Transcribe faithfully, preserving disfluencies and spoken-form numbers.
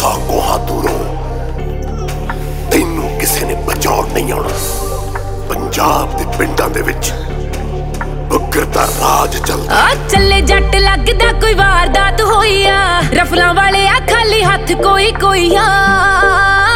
ਸੌ ਕੋਹਾਂ ਦੂਰੋਂ ਤੈਨੂੰ ਕਿਸੇ ਨੇ ਬਚਾਉਣ ਨਹੀਂ ਆਉਣਾ। ਪੰਜਾਬ ਦੇ ਪਿੰਡਾਂ ਦੇ ਵਿੱਚ ਬੁੱਗਰ ਦਾ ਰਾਜ ਚੱਲਦਾ। ਆ ਚੱਲੇ ਜੱਟ ਲੱਗਦਾ ਕੋਈ ਵਾਰਦਾਤ ਹੋਈ ਆ, ਰਫਲਾਂ ਵਾਲੇ ਆ ਖਾਲੀ ਹੱਥ ਕੋਈ ਕੋਈ ਆ।